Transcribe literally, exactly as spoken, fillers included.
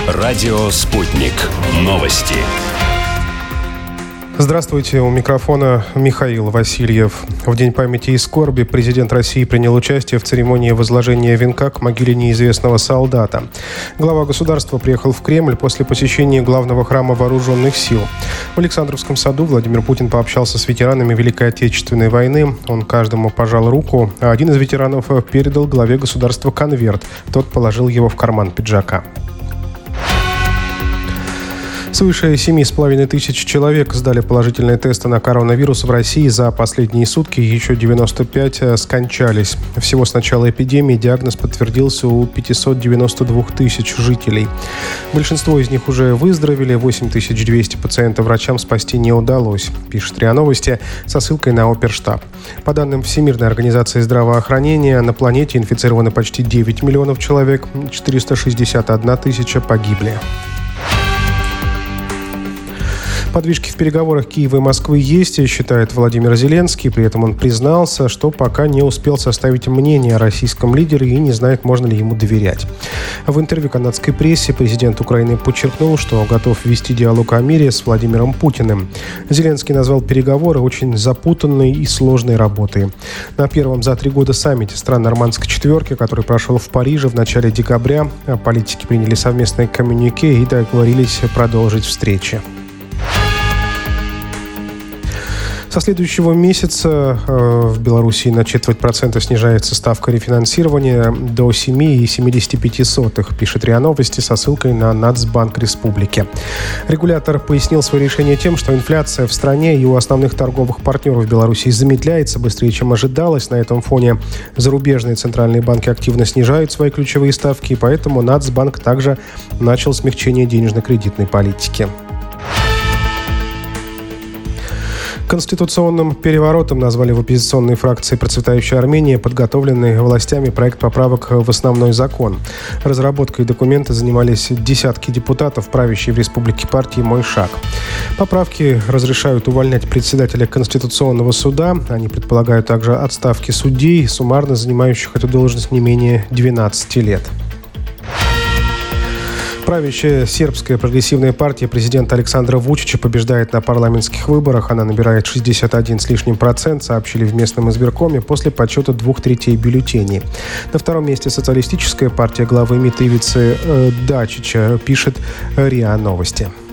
Радио «Спутник». Новости. Здравствуйте, у микрофона Михаил Васильев. В День памяти и скорби президент России принял участие в церемонии возложения венка к могиле неизвестного солдата. Глава государства приехал в Кремль после посещения главного храма вооруженных сил. В Александровском саду Владимир Путин пообщался с ветеранами Великой Отечественной войны. Он каждому пожал руку, а один из ветеранов передал главе государства конверт. Тот положил его в карман пиджака. Свыше семи с половиной тысяч человек сдали положительные тесты на коронавирус в России за последние сутки. Еще девяносто пять скончались. Всего с начала эпидемии диагноз подтвердился у пятьсот девяносто две тысячи жителей. Большинство из них уже выздоровели. восемь тысяч двести пациентов врачам спасти не удалось, пишет РИА Новости со ссылкой на Оперштаб. По данным Всемирной организации здравоохранения, на планете инфицированы почти девять миллионов человек. четыреста шестьдесят одна тысяча погибли. Подвижки в переговорах Киева и Москвы есть, считает Владимир Зеленский. При этом он признался, что пока не успел составить мнение о российском лидере и не знает, можно ли ему доверять. В интервью канадской прессе президент Украины подчеркнул, что готов вести диалог о мире с Владимиром Путиным. Зеленский назвал переговоры очень запутанной и сложной работой. На первом за три года саммите стран Нормандской четверки, который прошел в Париже в начале декабря, политики приняли совместное коммюнике и договорились продолжить встречи. Со следующего месяца э, в Беларуси на четверть процента снижается ставка рефинансирования до семь целых семьдесят пять сотых, пишет РИА Новости со ссылкой на Нацбанк Республики. Регулятор пояснил свое решение тем, что инфляция в стране и у основных торговых партнеров Беларуси замедляется быстрее, чем ожидалось. На этом фоне зарубежные центральные банки активно снижают свои ключевые ставки, и поэтому Нацбанк также начал смягчение денежно-кредитной политики. Конституционным переворотом назвали в оппозиционной фракции «Процветающая Армения» подготовленный властями проект поправок в основной закон. Разработкой документа занимались десятки депутатов правящей в республике партии «Мой шаг». Поправки разрешают увольнять председателя Конституционного суда. Они предполагают также отставки судей, суммарно занимающих эту должность не менее двенадцати лет. Правящая сербская прогрессивная партия президента Александра Вучича побеждает на парламентских выборах. Она набирает шестьдесят один с лишним процент, сообщили в местном избиркоме после подсчета двух третей бюллетеней. На втором месте социалистическая партия главы МИД Ивицы э, Дачича, пишет РИА Новости.